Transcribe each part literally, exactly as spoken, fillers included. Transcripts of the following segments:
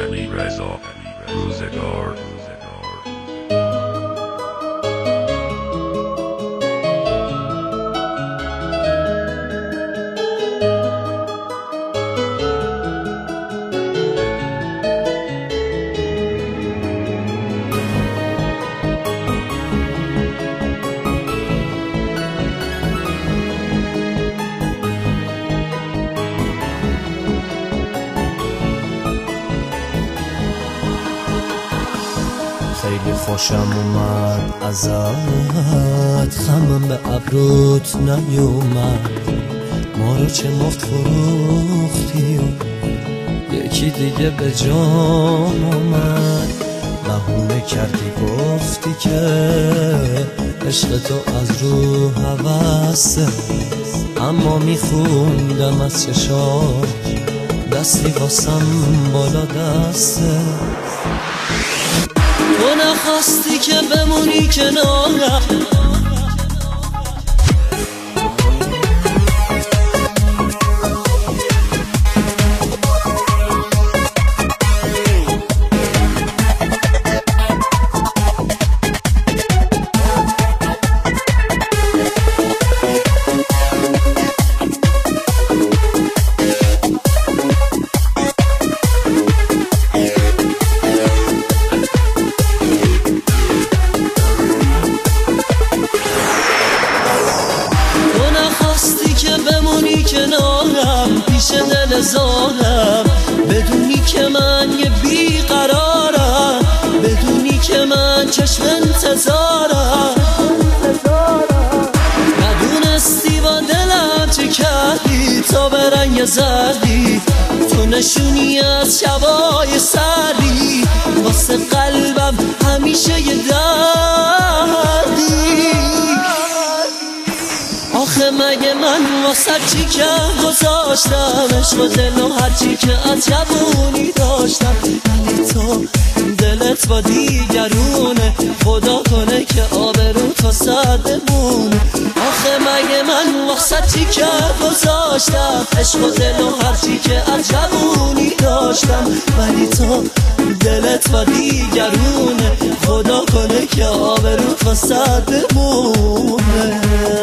علی رضا روزگار. خیلی خوشم اومد ازت، خمم به ابروت نیومد. ما رو چه مفت فروختی و یکی دیگه به جان اومد. بهونه کردی گفتی که عشق تو از رو هوسه، اما میخوندم از چشات دستی واسم بالا دسته. تو نخواستی که بمونی کنارم، کنارم پیش دل زارم، بدونی که من یه بیقرارم، بدونی که من چشم انتظارم. ندونستی با دلم چه کردی تا به رنگ زردی، تو نشونی از شبای سردی، واسه قلبم همیشه یه دردی. آخه مگه من واسه چی که گذاشتم عشق و دل و هرچی که از جوونی داشتم، ولی تو دلت با دیگرونه، خدا کنه که آبرو تو سر بمونه. آخه مگه من واسه چی که گذاشتم عشق و دل و هرچی که از جوونی داشتم، ولی تو دلت با دیگرونه، خدا کنه که آبرو تو سر بمونه.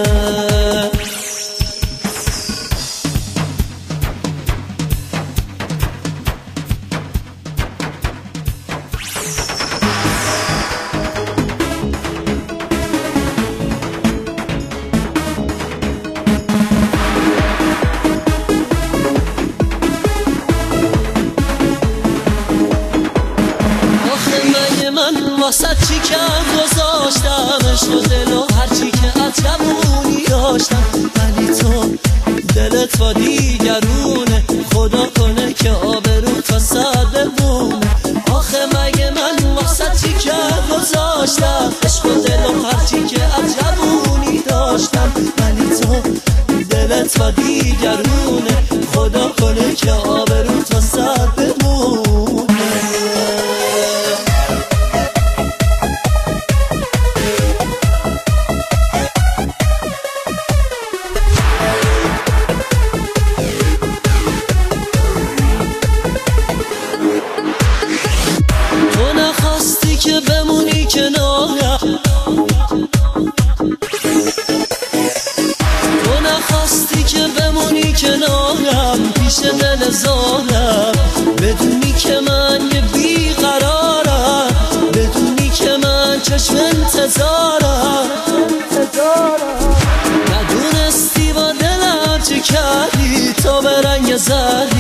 واسه چی که گذاشتم عشق و دل و هرچی که از جوونی داشتم، ولی تو دلت با دیگرونه، خدا کنه که آبرو تا سر بمونه. آخه مگه من واسه چی که گذاشتم عشق و دل و هرچی که از جوونی داشتم، ولی تو دلت با دیگرونه، خدا کنه که آبرو تا سر بمونه. که بمونی کنارم، تو نخواستی که بمونی کنارم پیش دل زارم، بدونی که من یه بیقرارم، بدونی که من چشم انتظارم. ندونستی با دلم چه کردی تا به رنگ زردی،